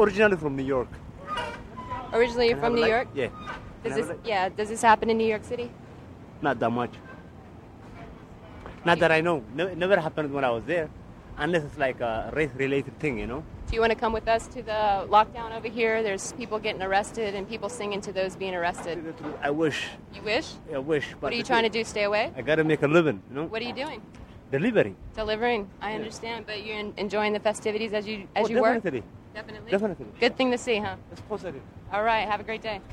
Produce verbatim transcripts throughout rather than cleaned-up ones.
originally from New York. Originally you're Can I from have a New light? York? Yeah. Does Can I have this a light? yeah, does this happen in New York City? Not that much. Not that I know. Never, never happened when I was there, unless it's like a race-related thing, you know. Do you want to come with us to the lockdown over here? There's people getting arrested and people singing to those being arrested. I wish. You wish? I wish. But What are you trying to do? Stay away? I gotta make a living, you know. What are you doing? Delivery. Delivering. I understand, but you're en- enjoying the festivities as you as oh, you work. definitely. Definitely. Definitely. Good thing to see, huh? It's positive. All right. Have a great day.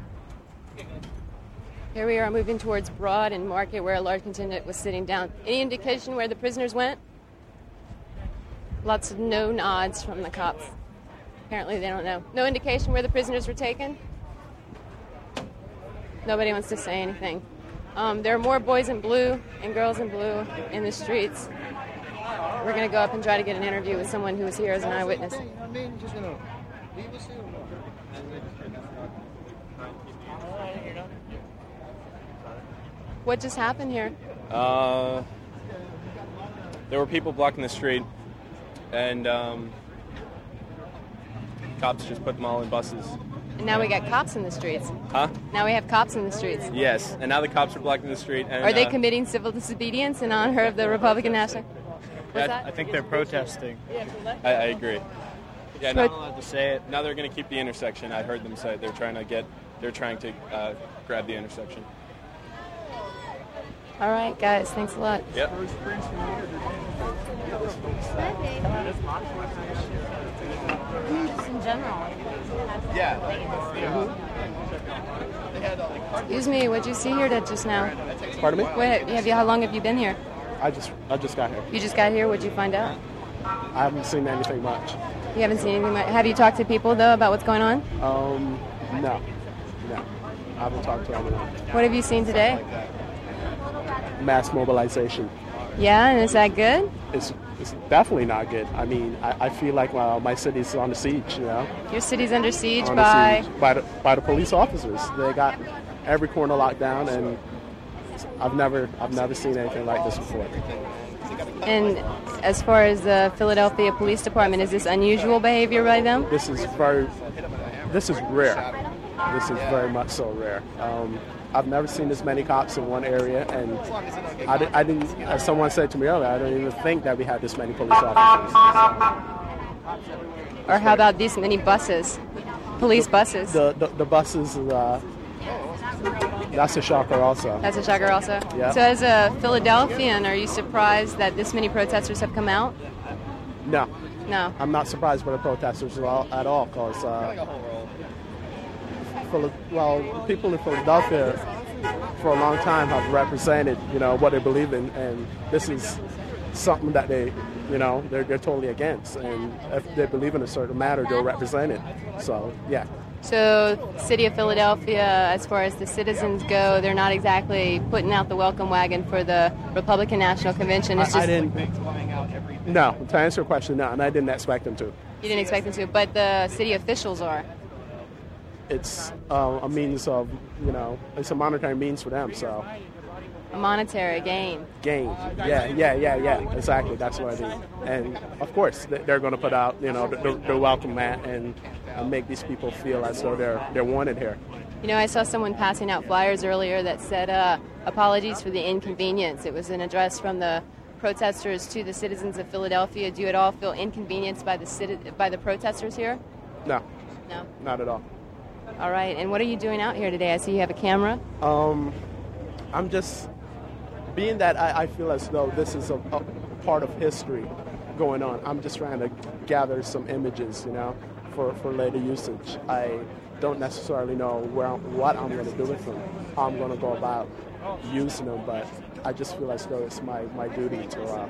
Here we are moving towards Broad and Market, where a large contingent was sitting down. Any indication where the prisoners went? Lots of no nods from the cops. Apparently they don't know. No indication where the prisoners were taken? Nobody wants to say anything. Um, there are more boys in blue and girls in blue in the streets. We're going to go up and try to get an interview with someone who was here as an eyewitness. What just happened here? Uh, there were people blocking the street, and um, cops just put them all in buses. And now we got cops in the streets. Huh? Now we have cops in the streets. Yes, and now the cops are blocking the street. And, Are they uh, committing civil disobedience in honor of the Republican National? What's that? I think they're protesting. I, I agree. Yeah, Pro- now, allowed to say it. Now they're going to keep the intersection. I heard them say they're trying to get, they're trying to uh, grab the intersection. All right, guys. Thanks a lot. Yep. Just in general. Yeah. Excuse me. What'd you see here that just now? Pardon me? Wait, have you? How long have you been here? I just I just got here. You just got here. What'd you find out? I haven't seen anything much. You haven't seen anything. Much. Have you talked to people though about what's going on? Um, no, no. I haven't talked to anyone. What have you seen today? Mass mobilization. Yeah, and is that good? It's it's definitely not good. I mean, I, I feel like well, my city's on the siege. You know, Your city's under siege on the by. siege by the by the police officers. They got every corner locked down, and I've never I've never seen anything like this before. And as far as the Philadelphia Police Department, is this unusual behavior by them? This is very this is rare. This is very much so rare. Um, I've never seen this many cops in one area, and I, di- I didn't, as someone said to me earlier, I don't even think that we had this many police officers. Or how about these many buses? Police buses. The, the, the buses, uh, that's a shocker also. That's a shocker also. Yeah. So as a Philadelphian, are you surprised that this many protesters have come out? No, No. I'm not surprised by the protesters at all, at all because, uh, Phila- well, people in Philadelphia for a long time have represented, you know, what they believe in, and this is something that they, you know, they're, they're totally against, and if they believe in a certain matter, they'll represent it. So, yeah. So city of Philadelphia, as far as the citizens go, they're not exactly putting out the welcome wagon for the Republican National Convention. It's I, just I didn't. No, to answer your question, no, and I didn't expect them to. you didn't expect them to, but the city officials are. It's uh, a means of, you know, it's a monetary means for them, so. A monetary gain. Gain. Yeah, yeah, yeah, yeah, exactly, that's what I mean. And, of course, they- they're going to put out, you know, the, the welcome mat and, and make these people feel as though they're, they're wanted here. You know, I saw someone passing out flyers earlier that said, uh, apologies for the inconvenience. It was an address from the protesters to the citizens of Philadelphia. Do you at all feel inconvenienced by the citi- by the protesters here? No, No. not at all. All right. And what are you doing out here today? I see you have a camera. Um, I'm just, being that I, I feel as though this is a, a part of history going on, I'm just trying to gather some images, you know, for, for later usage. I don't necessarily know where, what I'm going to do with them, how I'm going to go about using them, but I just feel as though it's my, my duty to, uh,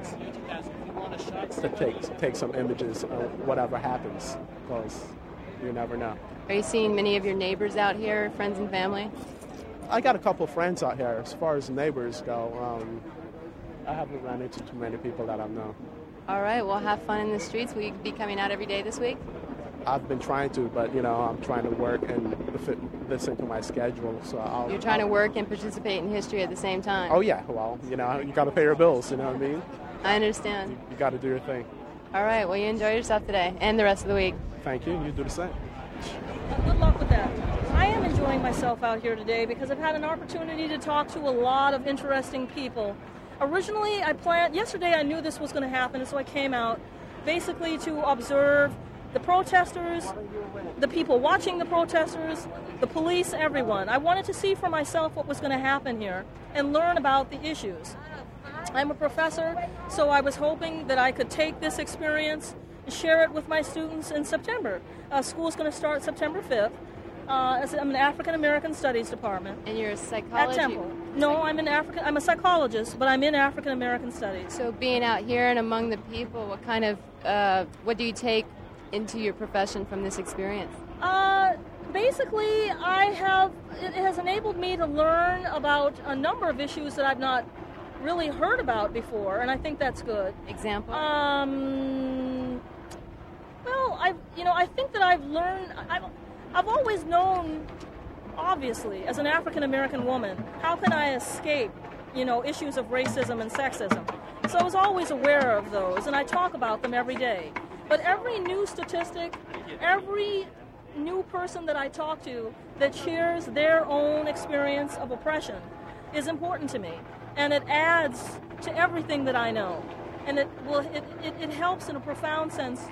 to take, to take some images of whatever happens, because you never know. Are you seeing many of your neighbors out here, friends and family? I got a couple friends out here. As far as neighbors go, um, I haven't run into too many people that I know. All right. Well, have fun in the streets. Will you be coming out every day this week? I've been trying to, but, you know, I'm trying to work and fit this into my schedule. So I'll, You're trying I'll, to work and participate in history at the same time. Oh, yeah. Well, you know, you got to pay your bills, you know what I mean? I understand. You, you got to do your thing. All right. Well, you enjoy yourself today and the rest of the week. Thank you. You do the same. Uh, good luck with that. I am enjoying myself out here today because I've had an opportunity to talk to a lot of interesting people. Originally, I planned, yesterday I knew this was going to happen, and so I came out basically to observe the protesters, the people watching the protesters, the police, everyone. I wanted to see for myself what was going to happen here and learn about the issues. I'm a professor, so I was hoping that I could take this experience and share it with my students in September. Uh, school's going to start September fifth. Uh, as I'm an African American Studies department. And you're a psychology? At Temple. No, I'm an African. I'm a psychologist, but I'm in African American Studies. So being out here and among the people, what kind of uh, what do you take into your profession from this experience? Uh, basically, I have. It has enabled me to learn about a number of issues that I've not really heard about before, and I think that's good. Example? Um. Well, I. You know, I think that I've learned. I've. I've always known, obviously, as an African American woman, how can I escape, you know, issues of racism and sexism? So I was always aware of those, and I talk about them every day. But every new statistic, every new person that I talk to that shares their own experience of oppression is important to me, and it adds to everything that I know, and it will it, it, it helps in a profound sense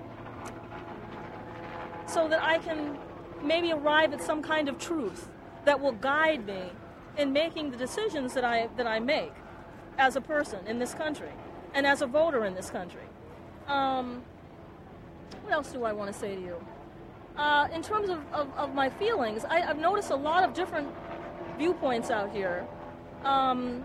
so that I can maybe arrive at some kind of truth that will guide me in making the decisions that I that I make as a person in this country and as a voter in this country. Um, what else do I want to say to you? Uh, in terms of, of, of my feelings, I, I've noticed a lot of different viewpoints out here. Um,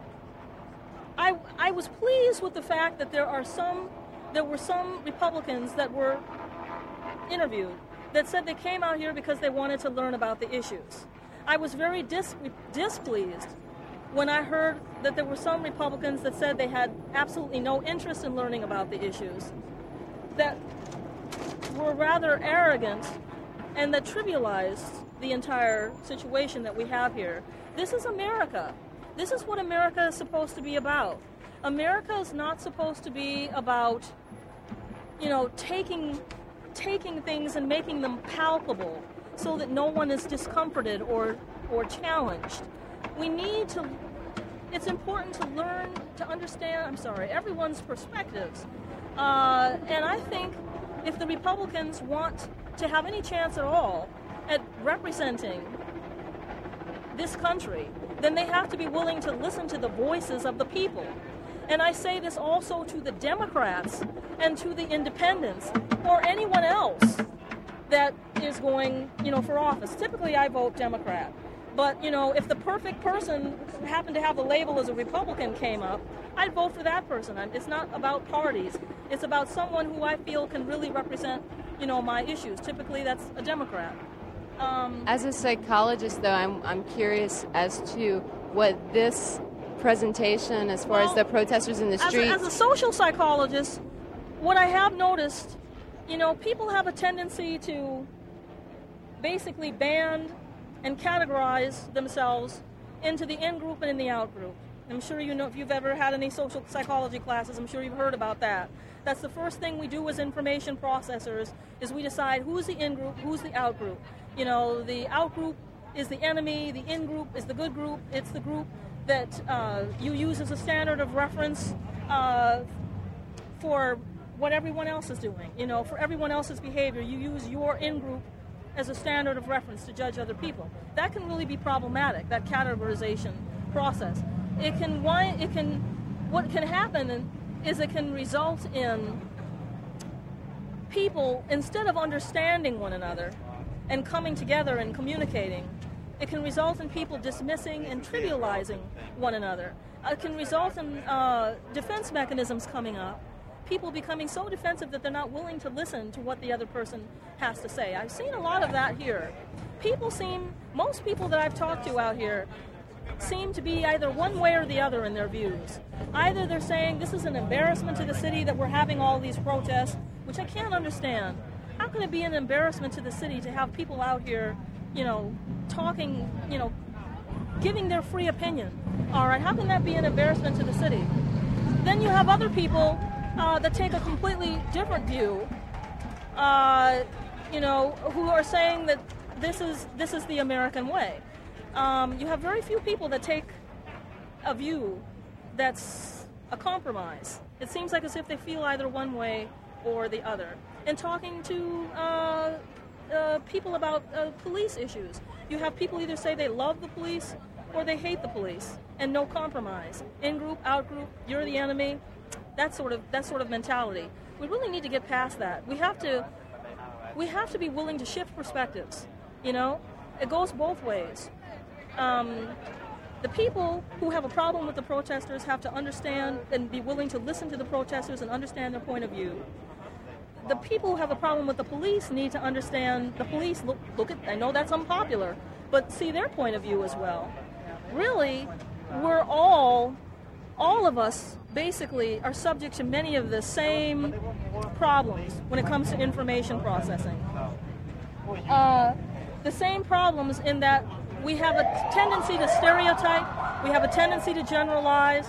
I I was pleased with the fact that there are some there were some Republicans that were interviewed that said they came out here because they wanted to learn about the issues. I was very dis- displeased when I heard that there were some Republicans that said they had absolutely no interest in learning about the issues, that were rather arrogant and that trivialized the entire situation that we have here. This is America. This is what America is supposed to be about. America is not supposed to be about, you know, taking taking things and making them palpable so that no one is discomforted or or challenged. We need to, it's important to learn to understand, I'm sorry, everyone's perspectives. Uh, and I think if the Republicans want to have any chance at all at representing this country, then they have to be willing to listen to the voices of the people. And I say this also to the Democrats and to the independents or anyone else that is going, you know, for office. Typically, I vote Democrat. But, you know, if the perfect person happened to have the label as a Republican came up, I'd vote for that person. It's not about parties. It's about someone who I feel can really represent, you know, my issues. Typically, that's a Democrat. Um, as a psychologist, though, I'm I'm curious as to what this presentation, as far well, as the protesters in the streets. As a, as a social psychologist, what I have noticed, you know, people have a tendency to basically band and categorize themselves into the in-group and in the out-group. I'm sure you know, if you've ever had any social psychology classes, I'm sure you've heard about that. That's the first thing we do as information processors, is we decide who's the in-group, who's the out-group. You know, the out-group is the enemy, the in-group is the good group, it's the group that uh, you use as a standard of reference uh, for what everyone else is doing. You know, for everyone else's behavior, you use your in-group as a standard of reference to judge other people. That can really be problematic, that categorization process. It can, why, it can, what can happen is it can result in people, instead of understanding one another and coming together and communicating, it can result in people dismissing and trivializing one another. It can result in uh, defense mechanisms coming up, people becoming so defensive that they're not willing to listen to what the other person has to say. I've seen a lot of that here. People seem, most people that I've talked to out here seem to be either one way or the other in their views. Either they're saying this is an embarrassment to the city that we're having all these protests, which I can't understand. How can it be an embarrassment to the city to have people out here, you know, talking, you know, giving their free opinion? All right, how can that be an embarrassment to the city? Then you have other people uh, that take a completely different view, uh, you know, who are saying that this is this is the American way. Um, you have very few people that take a view that's a compromise. It seems like as if they feel either one way or the other. And talking to uh, uh, people about uh, police issues, you have people either say they love the police or they hate the police, and no compromise. In group, out group, you're the enemy. That sort of that sort of mentality. We really need to get past that. We have to we have to be willing to shift perspectives. You know, it goes both ways. Um, the people who have a problem with the protesters have to understand and be willing to listen to the protesters and understand their point of view. The people who have a problem with the police need to understand the police. Look, look at. I know that's unpopular, but see their point of view as well. Really, we're all, all of us basically are subject to many of the same problems when it comes to information processing. Uh, the same problems in that we have a tendency to stereotype, we have a tendency to generalize.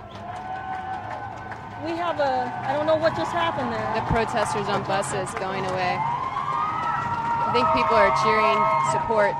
We have a, I don't know what just happened there. The protesters on buses going away. I think people are cheering support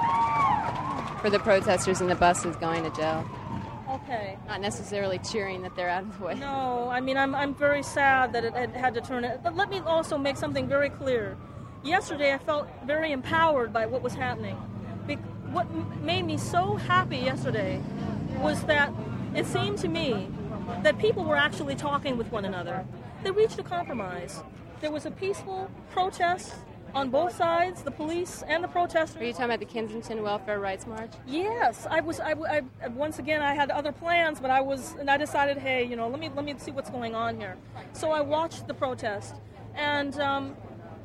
for the protesters in the buses going to jail. Okay. Not necessarily cheering that they're out of the way. No, I mean, I'm I'm very sad that it, it had to turn it. But let me also make something very clear. Yesterday, I felt very empowered by what was happening. Be- what m- made me so happy yesterday was that it seemed to me that people were actually talking with one another. They reached a compromise. There was a peaceful protest on both sides, the police and the protesters. Are you talking about the Kensington Welfare Rights March? Yes, I was. I, I once again I had other plans, but I was, and I decided, hey, you know, let me let me see what's going on here. So I watched the protest, and um,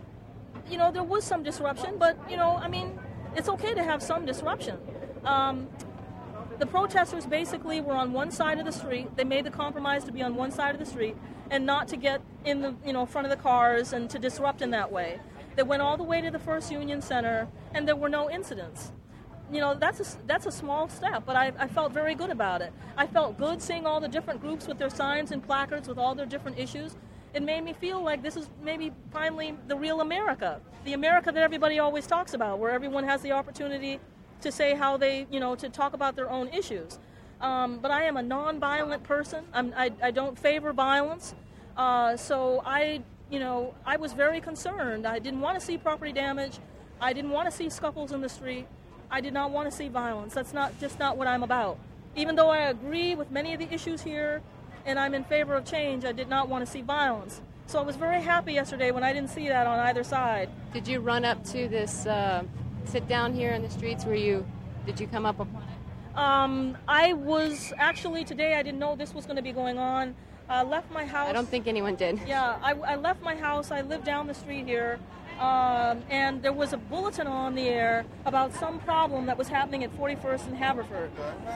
you know, there was some disruption, but you know, I mean, it's okay to have some disruption. Um, the protesters basically were on one side of the street. They made the compromise to be on one side of the street and not to get in the you know front of the cars and to disrupt in that way. They went all the way to the First Union Center, and there were no incidents. You know, that's a, that's a small step, but I, I felt very good about it. I felt good seeing all the different groups with their signs and placards with all their different issues. It made me feel like this is maybe finally the real America, the America that everybody always talks about, where everyone has the opportunity to say how they, you know, to talk about their own issues. Um, but I am a non-violent person. I'm, I, I don't favor violence, uh, so I... You know, I was very concerned. I didn't want to see property damage. I didn't want to see scuffles in the street. I did not want to see violence. That's not just not what I'm about. Even though I agree with many of the issues here and I'm in favor of change, I did not want to see violence. So I was very happy yesterday when I didn't see that on either side. Did you run up to this uh, sit down here in the streets? Were you, did you come up? A- um, I was actually today, I didn't know this was going to be going on. I uh, left my house. I don't think anyone did. Yeah, I, I left my house. I live down the street here, um, and there was a bulletin on the air about some problem that was happening at forty-first and Haverford.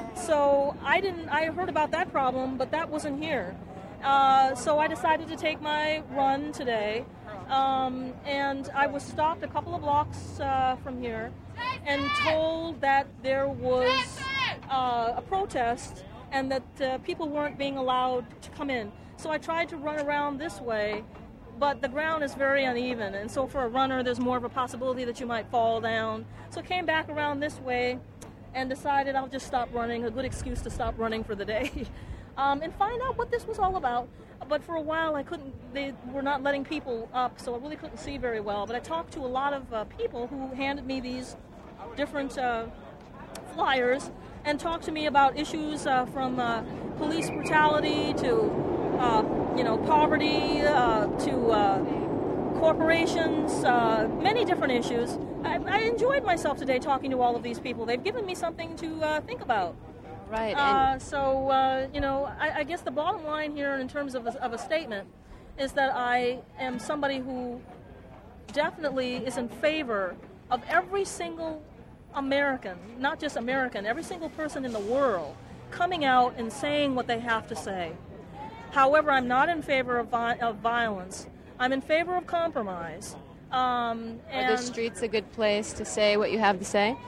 So I didn't. I heard about that problem, but that wasn't here. Uh, so I decided to take my run today, um, and I was stopped a couple of blocks uh, from here, and told that there was uh, a protest. And that uh, people weren't being allowed to come in. So I tried to run around this way, but the ground is very uneven, and so for a runner, there's more of a possibility that you might fall down. So I came back around this way and decided I'll just stop running, a good excuse to stop running for the day, um, and find out what this was all about. But for a while, I couldn't, they were not letting people up, so I really couldn't see very well. But I talked to a lot of uh, people who handed me these different uh, flyers and talked to me about issues uh, from uh, police brutality to, uh, you know, poverty, uh, to uh, corporations, uh, many different issues. I, I enjoyed myself today talking to all of these people. They've given me something to uh, think about. Right. Uh, so, uh, you know, I, I guess the bottom line here in terms of a, of a statement is that I am somebody who definitely is in favor of every single American, not just American, every single person in the world coming out and saying what they have to say. However, I'm not in favor of, vi- of violence. I'm in favor of compromise. Um, and Are the streets a good place to say what you have to say?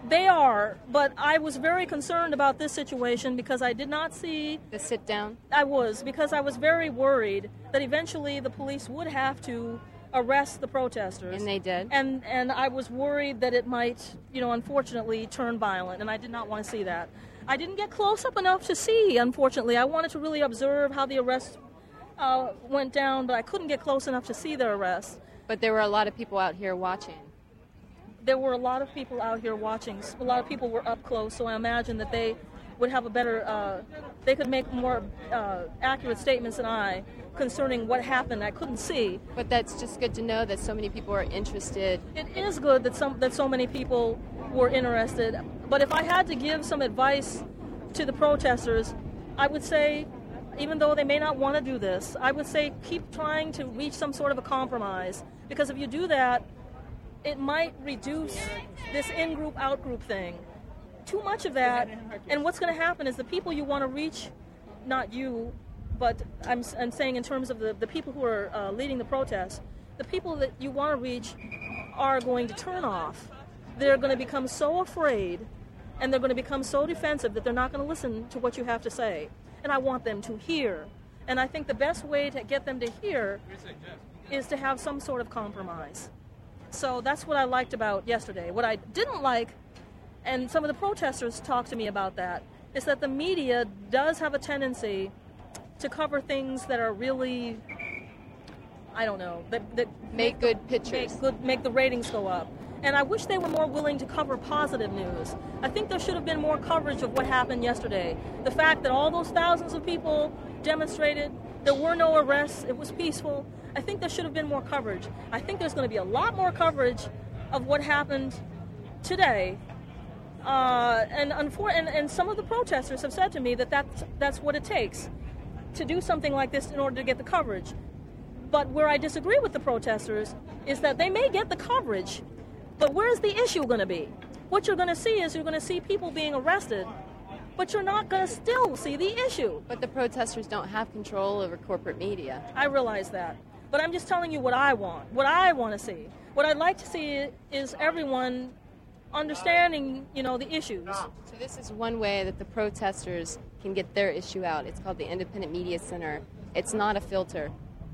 They are, but I was very concerned about this situation because I did not see... The sit down? I was, because I was very worried that eventually the police would have to arrest the protesters. And they did? And and I was worried that it might, you know, unfortunately turn violent, and I did not want to see that. I didn't get close up enough to see, unfortunately. I wanted to really observe how the arrest uh, went down, but I couldn't get close enough to see their arrest. But there were a lot of people out here watching. There were a lot of people out here watching. A lot of people were up close, so I imagine that they would have a better, uh, they could make more uh, accurate statements than I concerning what happened. I couldn't see. But that's just good to know that so many people are interested. It is good that some that so many people were interested. But if I had to give some advice to the protesters, I would say, even though they may not want to do this, I would say keep trying to reach some sort of a compromise. Because if you do that, it might reduce this in-group, out-group thing. Too much of that, and what's going to happen is the people you want to reach, not you, but I'm, I'm saying in terms of the, the people who are uh, leading the protests, the people that you want to reach are going to turn off. They're going to become so afraid, and they're going to become so defensive that they're not going to listen to what you have to say. And I want them to hear. And I think the best way to get them to hear is to have some sort of compromise. So that's what I liked about yesterday. What I didn't like, and some of the protesters talked to me about that, is that the media does have a tendency to cover things that are really, I don't know, that, that Make good pictures. Make, good, make the ratings go up. And I wish they were more willing to cover positive news. I think there should have been more coverage of what happened yesterday. The fact that all those thousands of people demonstrated, there were no arrests, it was peaceful. I think there should have been more coverage. I think there's going to be a lot more coverage of what happened today. Uh, and, unfor- and and some of the protesters have said to me that that's, that's what it takes to do something like this in order to get the coverage. But where I disagree with the protesters is that they may get the coverage, but where's the issue going to be? What you're going to see is you're going to see people being arrested, but you're not going to still see the issue. But the protesters don't have control over corporate media. I realize that. But I'm just telling you what I want, what I want to see. What I'd like to see is everyone understanding, you know, the issues. So this is one way that the protesters can get their issue out. It's called the Independent Media Center. It's not a filter.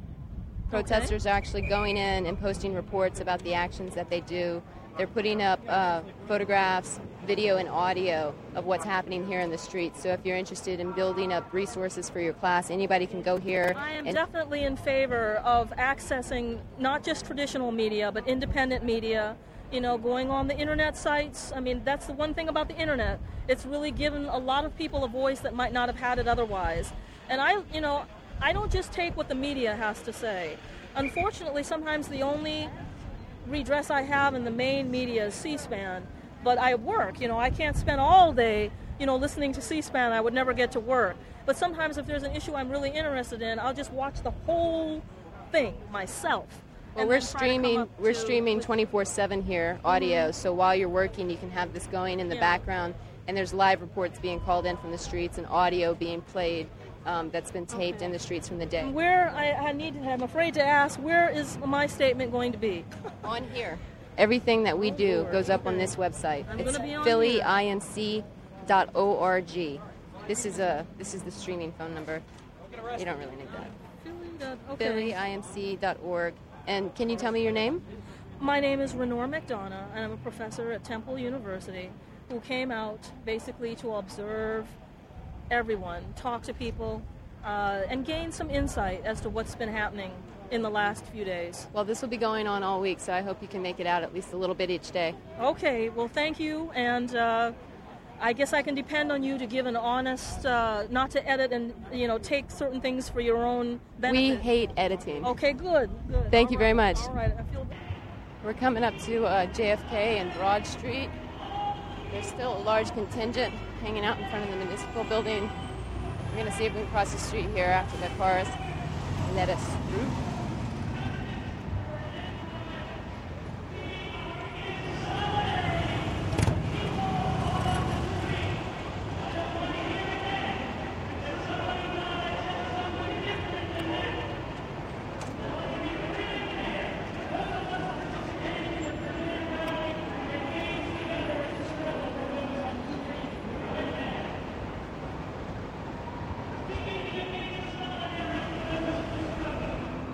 Protesters Okay. are actually going in and posting reports about the actions that they do. They're putting up uh, photographs, video, and audio of what's happening here in the streets. So if you're interested in building up resources for your class, anybody can go here. I am and definitely in favor of accessing not just traditional media, but independent media, you know, going on the internet sites. I mean, that's the one thing about the internet. It's really given a lot of people a voice that might not have had it otherwise. And I, you know, I don't just take what the media has to say. Unfortunately, sometimes the only redress I have in the main media is C-SPAN, but I work, you know, I can't spend all day, you know, listening to C-SPAN. I would never get to work. But sometimes if there's an issue I'm really interested in, I'll just watch the whole thing myself. Well, and we're then try to come streaming. up We're to- streaming twenty-four seven here, audio. So while you're working, you can have this going in the Yeah. background, and there's live reports being called in from the streets and audio being played um, that's been taped Okay. in the streets from the day. Where, I, I need to, I'm afraid to ask, where is my statement going to be? On here, everything that we do Lord. goes up on Okay. this website. I'm It's gonna be on philly here. inc dot org. This is a this is the streaming phone number. You don't really need that. Philly, uh, okay. philly inc dot org. And can you tell me your name? My name is Renor McDonough, and I'm a professor at Temple University who came out basically to observe everyone, talk to people, uh, and gain some insight as to what's been happening in the last few days. Well, this will be going on all week, so I hope you can make it out at least a little bit each day. Okay, well, thank you, and uh, I guess I can depend on you to give an honest, uh, not to edit and, you know, take certain things for your own benefit. We hate editing. Okay, good, good. Thank All you very right, much. All right, I feel We're coming up to uh, J F K and Broad Street. There's still a large contingent hanging out in front of the municipal building. We're going to see if we can cross the street here after the cars let us through.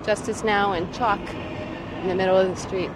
Justice Now and chalk in the middle of the street.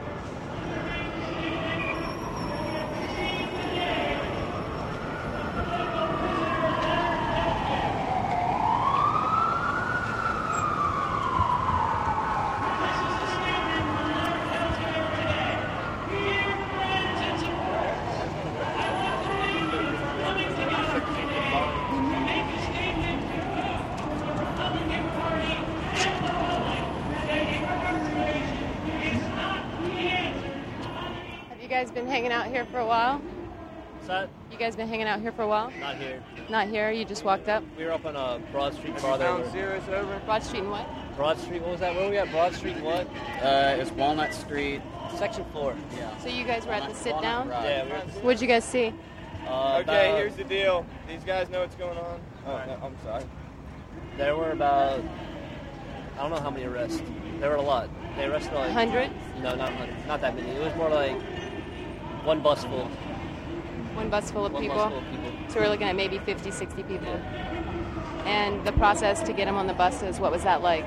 You guys been hanging out here for a while? What's that? You guys been hanging out here for a while? Not here. Not here? You just walked up? We were up on uh, Broad Street farther over. Broad Street and what? Broad Street, what was that? Where were we at? Broad Street and what? Uh, it's Walnut Street. Section four. Yeah. So you guys were at the sit down? Yeah, we were at the What'd you guys see? uh, Okay, about- here's the deal. These guys know what's going on. Oh, no, I'm sorry. There were about, I don't know how many arrests. There were a lot. They arrested like... A hundred? No, not hundred. Not that many. It was more like one bus full. One bus full of One people? bus full of people. So we're looking at maybe fifty, sixty people. And the process to get them on the buses, what was that like?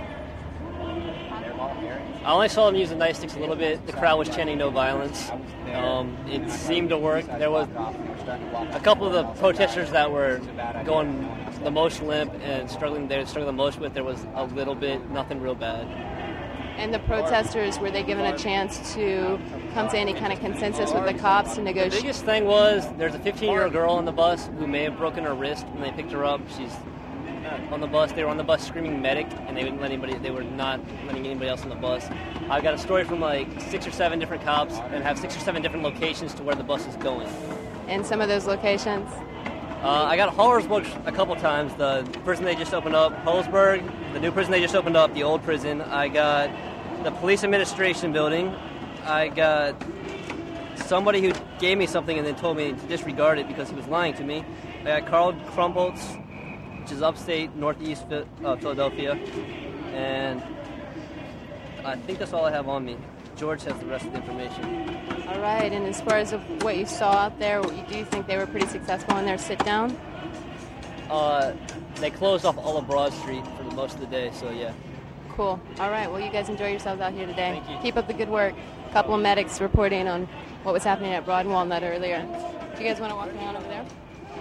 I only saw them use the nightsticks a little bit. The crowd was chanting no violence. Um, it seemed to work. There was a couple of the protesters that were going the most limp and struggling. They were struggling the most with. There was a little bit, nothing real bad. And the protesters, were they given a chance to come to any kind of consensus with the cops to The negotiate? biggest thing was there's a fifteen-year-old girl on the bus who may have broken her wrist when they picked her up. She's on the bus. They were on the bus screaming medic, and they wouldn't let anybody. They were not letting anybody else on the bus. I got a story from like six or seven different cops, and have six or seven different locations to where the bus is going. In some of those locations? Uh, I got Hollersburg a couple times. The prison they just opened up, Holzberg, the new prison they just opened up, the old prison. I got the police administration building. I got somebody who gave me something and then told me to disregard it because he was lying to me. I got Carl Krumboltz, which is upstate northeast uh, Philadelphia, and I think that's all I have on me. George has the rest of the information. All right, and as far as of what you saw out there, do you think they were pretty successful in their sit-down? Uh, they closed off all of Broad Street for the most of the day, so yeah. Cool. All right, well, you guys enjoy yourselves out here today. Thank you. Keep up the good work. A couple of medics reporting on what was happening at Broad and Walnut earlier. Do you guys want to walk around over there?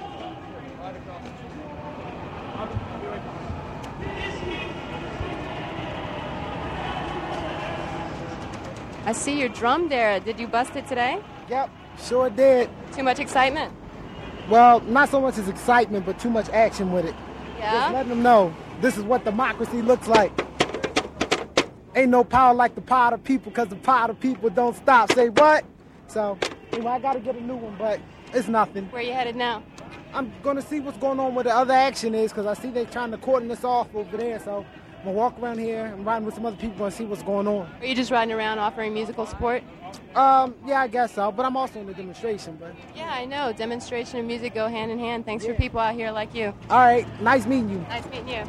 I see your drum there. Did you bust it today? Yep, sure did. Too much excitement? Well, not so much as excitement, but too much action with it. Just Yeah? letting them know this is what democracy looks like. Ain't no power like the power of the people, because the power of the people don't stop. Say what? So, anyway, I got to get a new one, but it's nothing. Where are you headed now? I'm going to see what's going on with the other action is, because I see they trying to cordon this off over there. So, I'm going to walk around here and riding with some other people and see what's going on. Are you just riding around offering musical support? Um, yeah, I guess so, but I'm also in the demonstration, but... Yeah, I know. Demonstration and music go hand in hand. Thanks for Yeah. people out here like you. All right, nice meeting you. Nice meeting you.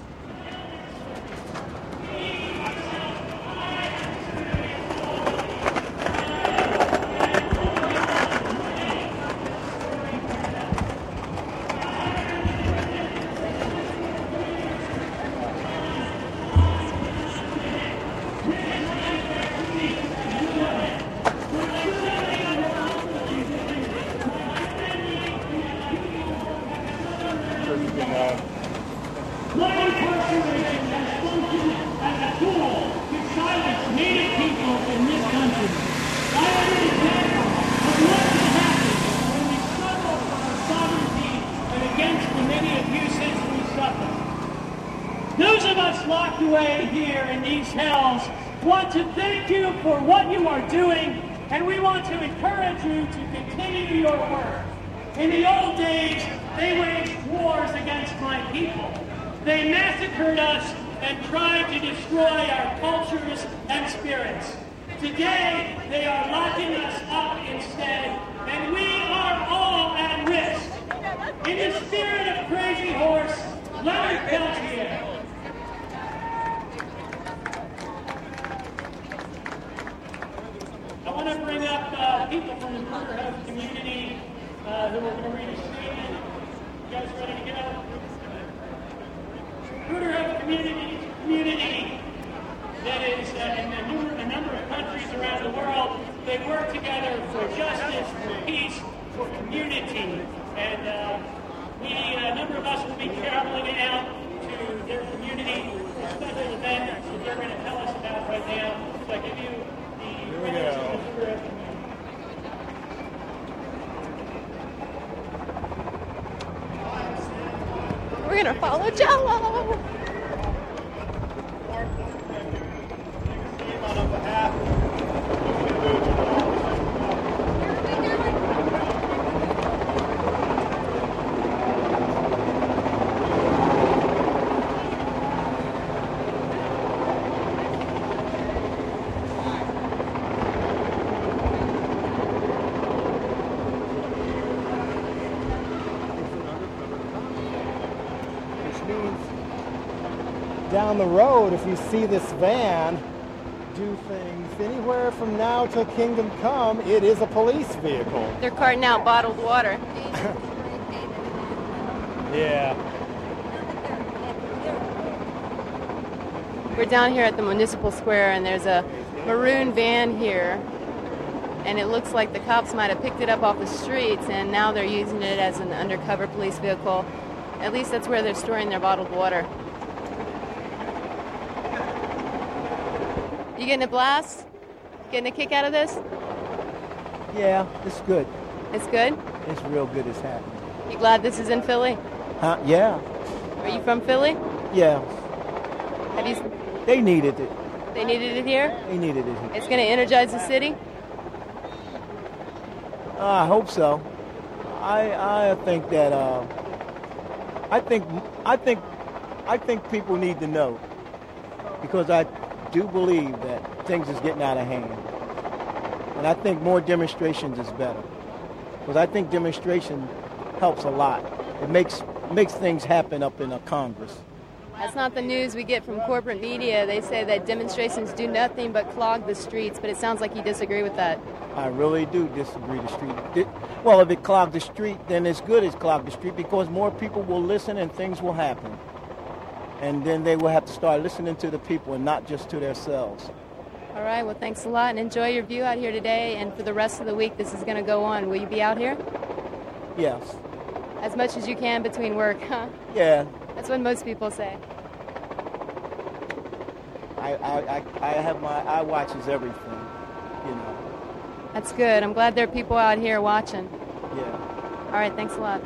Blood incarceration has functioned as a tool to silence Native people in this country. I am an example of what can happen when we struggle for our sovereignty and against the many abuses we suffer. Those of us locked away here in these hells want to thank you for what you are doing, and we want to encourage you to continue your work. In the old days, they waged wars against my people. They massacred us and tried to destroy our cultures and spirits. Today, they are locking us up instead, and we are all at risk. In the spirit of Crazy Horse, Leonard Peltier. I want to bring up uh, people from the Kruger House community uh, who are going to read a statement. You guys ready to get up? Kruger House community, community that is uh, in a number, a number of countries around the world. They work together for justice, for peace, for community. And uh, we, a number of us will be traveling out to their community for a special event that they're going to tell us about right now. So I give you the brothers and the tour of the We're gonna follow Jello. Down the road, if you see this van do things anywhere from now till Kingdom Come, it is a police vehicle. They're carting out bottled water. Yeah. We're down here at the Municipal Square, and there's a maroon van here, and it looks like the cops might have picked it up off the streets, and now they're using it as an undercover police vehicle. At least that's where they're storing their bottled water. You getting a blast? Getting a kick out of this? Yeah, it's good. It's good? It's real good. It's happening. You glad this is in Philly? Huh? Yeah. Are you from Philly? Yeah. Have you? They needed it. They needed it here? They needed it here. It's going to energize the city? Uh, I hope so. I I think that uh, I think I think I think people need to know, because I do believe that things is getting out of hand, and I think more demonstrations is better, because I think demonstration helps a lot. It makes makes things happen up in a Congress. That's not the news we get from corporate media. They say that demonstrations do nothing but clog the streets, but it sounds like you disagree with that. I really do disagree the street. Well, if it clogged the street, then it's good it's clogged the street, because more people will listen and things will happen. And then they will have to start listening to the people and not just to themselves. All right, well, thanks a lot, and enjoy your view out here today. And for the rest of the week, this is going to go on. Will you be out here? Yes. As much as you can between work, huh? Yeah. That's what most people say. I, I, I, I have my eye watches everything, you know. That's good. I'm glad there are people out here watching. Yeah. All right, thanks a lot.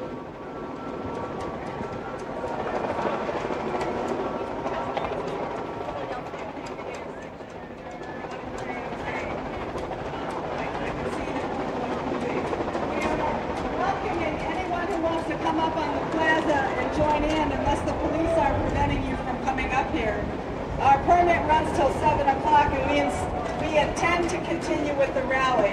Our permit runs till seven o'clock, and we, ins- we intend to continue with the rally.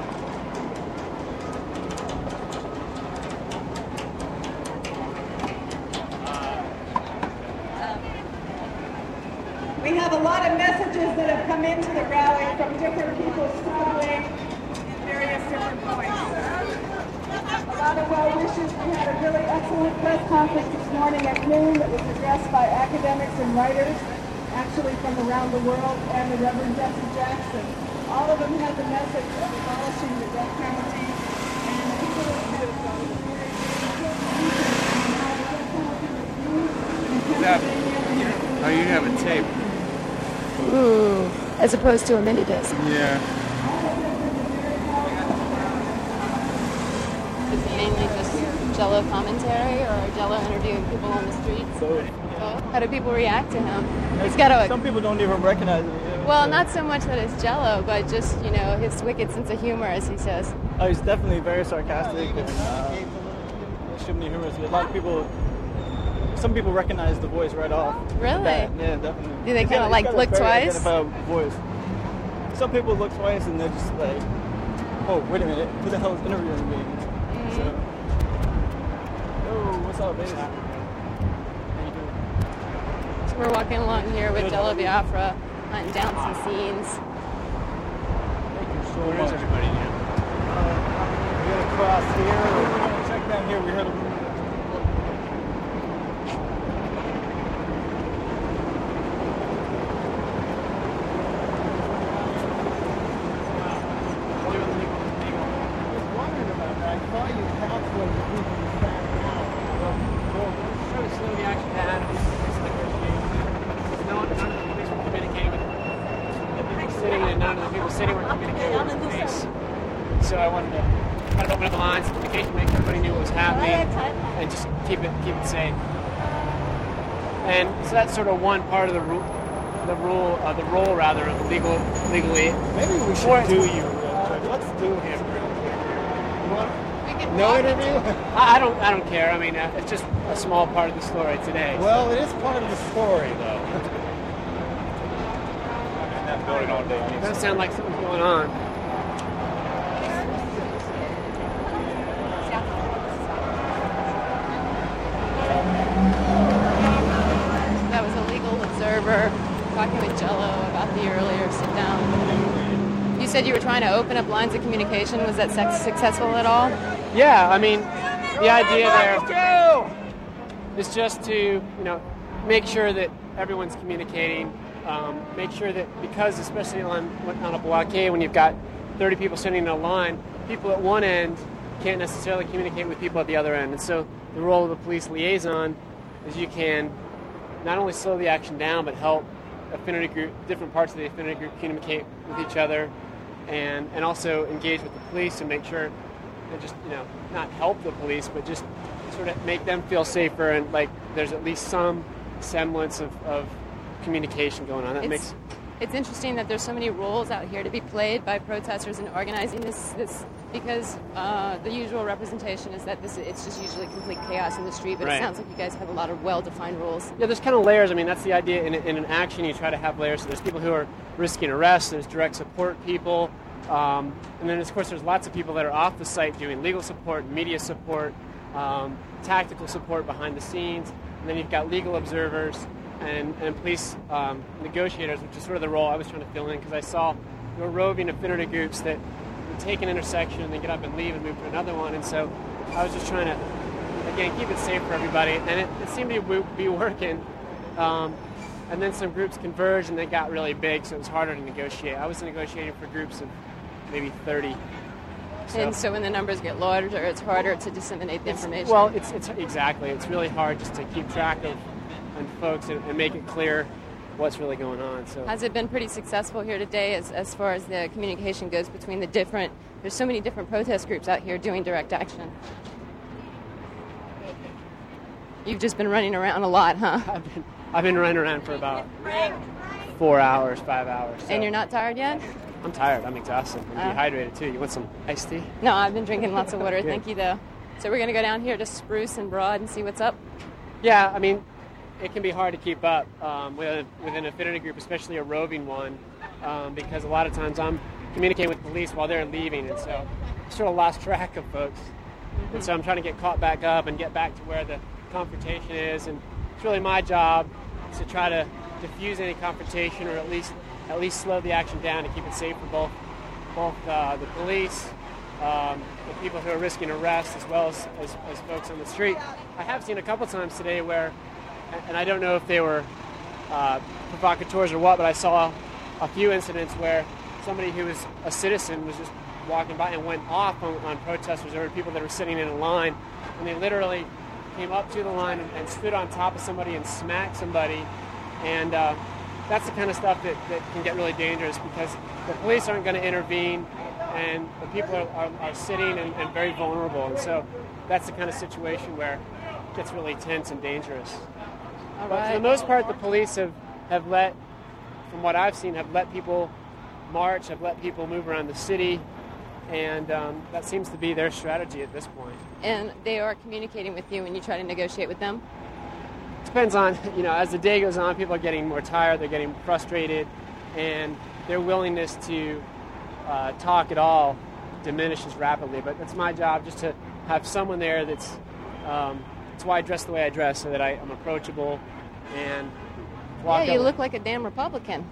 We have a lot of messages that have come into the rally from different people struggling in various different points. A lot of well wishes. We had a really excellent press conference this morning at noon that was addressed by academics and writers, actually from around the world, and the Reverend Jesse Jackson. All of them had the message of abolishing the death penalty, and the people of Oh, you have a tape. Ooh, as opposed to a mini disc. Yeah. Is it mainly just Jello commentary, or Jello interviewing people on the streets? Both. Both? How do people react to him? He's got a. Some people don't even recognize it. Well, not so much that it's Jello, but just, you know, his wicked sense of humor, as he says. Oh, he's definitely very sarcastic and uh, extremely humorous. A lot of people, some people recognize the voice right off. Really? That, yeah, definitely. Do they He's kind got- of like he's got a look very twice? identifiable voice. Some people look twice and they're just like, oh, wait a minute, who the hell is interviewing me? Mm-hmm. So, oh, what's up, baby? So we're walking along here with Jello Biafra, hunting down some scenes. So where is everybody now? Uh, we're gonna cross here. We're gonna check down here. We heard a and none of the people sitting were communicating with the police. So I wanted to kind of open up the lines of communication, make sure everybody knew what was happening, and just keep it keep it safe. And so that's sort of one part of the rule, the rule, uh, the role rather of the legal legally. Maybe we should do you. Let's do him. No interview? I, I don't. I don't care. I mean, uh, it's just a small part of the story today. Well, it is part of the story, though. That building all day. It does sound like something's going on. That was a legal observer talking with Jello about the earlier sit down. You said you were trying to open up lines of communication. Was that sex- successful at all? Yeah, I mean, the idea there is just to, you know, make sure that everyone's communicating. Um, make sure that, because especially on on a blockade, when you've got thirty people sitting in a line, people at one end can't necessarily communicate with people at the other end. And so the role of the police liaison is you can not only slow the action down, but help affinity group, different parts of the affinity group communicate with each other, and, and also engage with the police and make sure and just, you know, not help the police, but just sort of make them feel safer, and like there's at least some semblance of, of communication going on. That It's, makes it's interesting that there's so many roles out here to be played by protesters in organizing this, this because uh, the usual representation is that this it's just usually complete chaos in the street, but Right. it sounds like you guys have a lot of well-defined rules. Yeah, there's kind of layers. I mean, that's the idea. In, in an action, you try to have layers. So there's people who are risking arrest. There's direct support people. Um, and then, of course, there's lots of people that are off the site doing legal support, media support, um, tactical support behind the scenes. And then you've got legal observers and, and police um, negotiators, which is sort of the role I was trying to fill in, because I saw there were roving affinity groups that would take an intersection and then get up and leave and move to another one. And so I was just trying to, again, keep it safe for everybody. And it, it seemed to be working. Um, and then some groups converged and they got really big, so it was harder to negotiate. I was negotiating for groups of maybe thirty. So. And so when the numbers get larger, it's harder to disseminate the It's- information. Well, it's, it's exactly. It's really hard just to keep track of and folks and, and make it clear what's really going on. So Has it been pretty successful here today as, as far as the communication goes between the different, there's so many different protest groups out here doing direct action. You've just been running around a lot, huh? I've been, I've been running around for about four hours, five hours. So. And you're not tired yet? I'm tired. I'm exhausted. I'm Uh. dehydrated, too. You want some iced tea? No, I've been drinking lots of water. Good. Thank you, though. So we're going to go down here to Spruce and Broad and see what's up. Yeah, I mean, it can be hard to keep up um, with, with an affinity group, especially a roving one, um, because a lot of times I'm communicating with police while they're leaving, and so I sort of lost track of folks. And so I'm trying to get caught back up and get back to where the confrontation is, and it's really my job to try to diffuse any confrontation, or at least at least slow the action down to keep it safe for both both uh, the police, um, the people who are risking arrest, as well as, as, as folks on the street. I have seen a couple times today where, and I don't know if they were uh, provocateurs or what, but I saw a few incidents where somebody who was a citizen was just walking by and went off on, on protesters or people that were sitting in a line, and they literally came up to the line and, and stood on top of somebody and smacked somebody. And uh, that's the kind of stuff that, that can get really dangerous, because the police aren't going to intervene, and the people are, are, are sitting and, and very vulnerable. And so that's the kind of situation where it gets really tense and dangerous. All But right. for the most part, the police have, have let, from what I've seen, have let people march, have let people move around the city, and um, that seems to be their strategy at this point. And they are communicating with you when you try to negotiate with them? Depends on, you know, as the day goes on, people are getting more tired, they're getting frustrated, and their willingness to uh, talk at all diminishes rapidly. But it's my job just to have someone there that's, um, that's why I dress the way I dress, so that I am approachable and walk Yeah, you up- look like a damn Republican.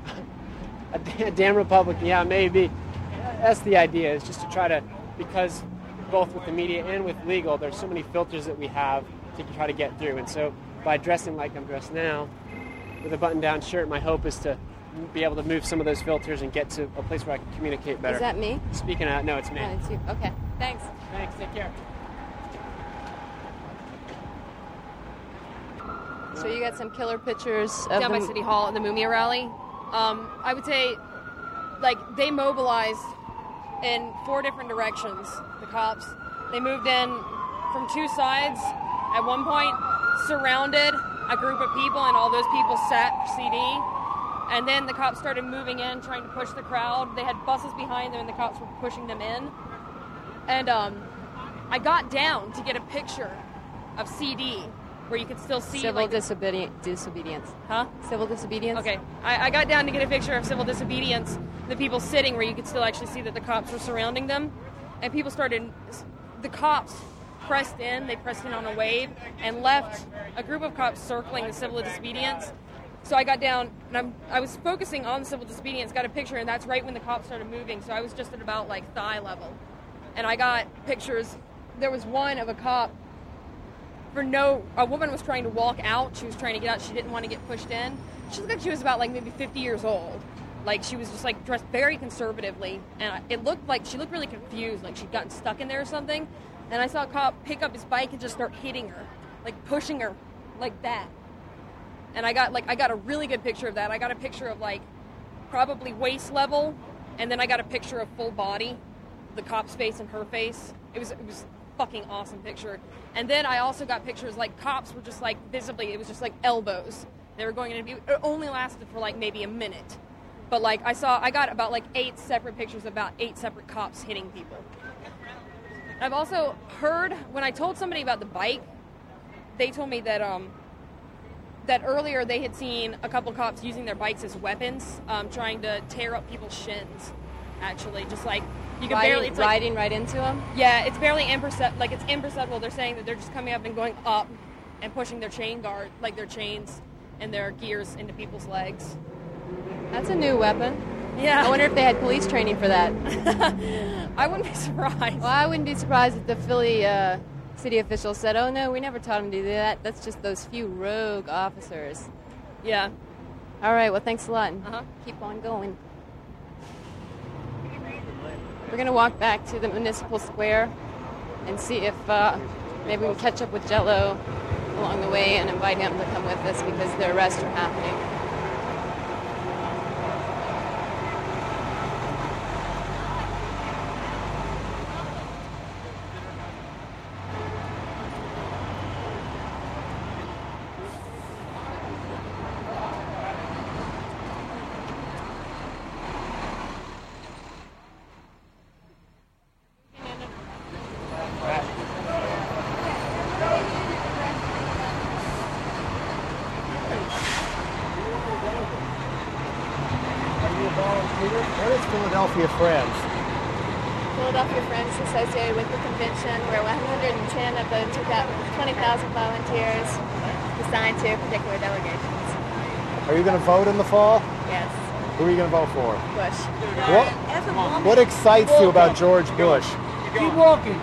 a da- damn Republican, yeah, maybe. That's the idea, is just to try to, because both with the media and with legal, there's so many filters that we have to try to get through. And so by dressing like I'm dressed now, with a button-down shirt, my hope is to be able to move some of those filters and get to a place where I can communicate better. Is that me? Speaking of, no, it's me. Oh, it's you. Okay, thanks. Thanks, take care. So you got some killer pictures of down the by City Hall at the Mumia rally. Um, I would say like, they mobilized in four different directions, the cops. They moved in from two sides at one point, surrounded a group of people, and all those people sat for C D. And then the cops started moving in, trying to push the crowd. They had buses behind them, and the cops were pushing them in. And um, I got down to get a picture of C D, where you could still see... Civil like, disobedi- disobedience. Huh? Civil disobedience? Okay. I, I got down to get a picture of civil disobedience, the people sitting where you could still actually see that the cops were surrounding them. And people started... The cops pressed in, they pressed in on a wave, and left a group of cops circling the civil disobedience. So I got down, and I'm, I was focusing on the civil disobedience, got a picture, and that's right when the cops started moving, so I was just at about, like, thigh level. And I got pictures. There was one of a cop, for no, a woman was trying to walk out, she was trying to get out, she didn't want to get pushed in. She looked like she was about, like, maybe fifty years old. Like, she was just, like, dressed very conservatively, and it looked like, she looked really confused, like she'd gotten stuck in there or something. And I saw a cop pick up his bike and just start hitting her, like, pushing her like that. And I got, like, I got a really good picture of that. I got a picture of, like, probably waist level, and then I got a picture of full body, the cop's face and her face. It was, it was a fucking awesome picture. And then I also got pictures, like, cops were just, like, visibly, it was just, like, elbows. They were going in, it only lasted for, like, maybe a minute. But, like, I saw, I got about, like, eight separate pictures of about eight separate cops hitting people. I've also heard, when I told somebody about the bike, they told me that, um, that earlier they had seen a couple cops using their bikes as weapons, um, trying to tear up people's shins, actually. Just, like, you can riding, barely... It's riding like, right into them? Yeah, it's barely imperceptible. Like, it's imperceptible. They're saying that they're just coming up and going up and pushing their chain guard, like their chains and their gears into people's legs. That's a new weapon. Yeah. I wonder if they had police training for that. I wouldn't be surprised. Well, I wouldn't be surprised if the Philly uh, city officials said, oh, no, we never taught them to do that. That's just those few rogue officers. Yeah. All right, well, thanks a lot. Uh-huh. Keep on going. We're going to walk back to the municipal square and see if uh, maybe we can catch up with Jello along the way and invite him to come with us because the arrests are happening. What is Philadelphia Friends? Philadelphia Friends associated with the convention. We're one hundred ten of the twenty thousand volunteers assigned to particular delegations. Are you going to vote in the fall? Yes. Who are you going to vote for? Bush. What, what excites you about George Bush? Keep walking.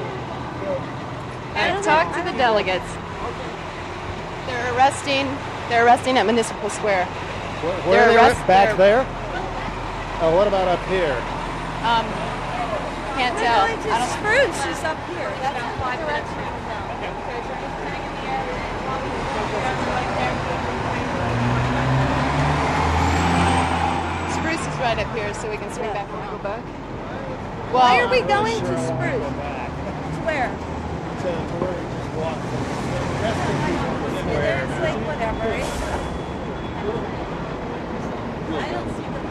Uh, talk to the delegates. They're arresting. They're arresting at Municipal Square. Where, where are they? arrest- Back there? Oh, what about up here? Um, can't tell. Going to I don't. Spruce is up here. That's five minutes. Spruce is right up here, so we can swing back around. Go back. Why are we going to Spruce? Where? To where you just walk. It's like whatever. I don't see the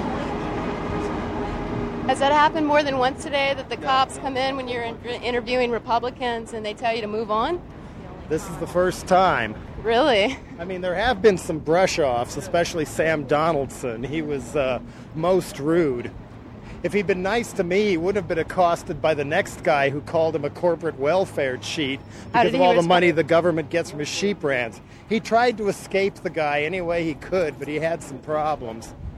Has that happened more than once today, that the cops come in when you're in- interviewing Republicans and they tell you to move on? This is the first time. Really? I mean, there have been some brush-offs, especially Sam Donaldson. He was uh, most rude. If he'd been nice to me, he wouldn't have been accosted by the next guy who called him a corporate welfare cheat How because did of he all the respond? money the government gets from his sheep ranch. He tried to escape the guy any way he could, but he had some problems.